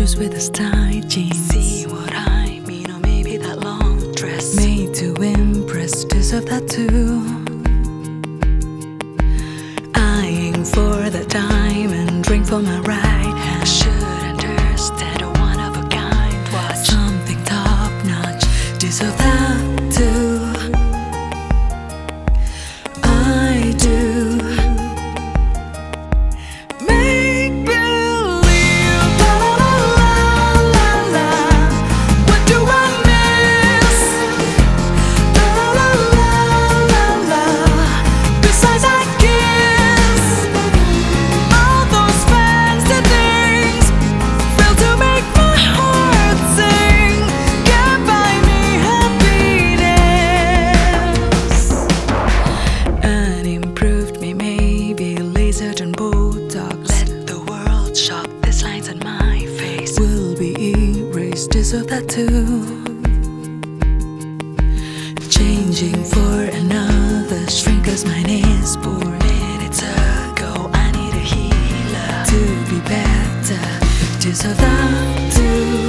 shoes with a style jeans. See what I mean, or maybe that long dress made to impress, deserve that too. Eyeing for the diamond ring for my right hand. Should understand a one of a kind watch, something top notch, deserve that too. I do. Deserve that too. Changing for another shrink, 'cause mine is born minutes ago. I need a healer to be better. Deserve that too.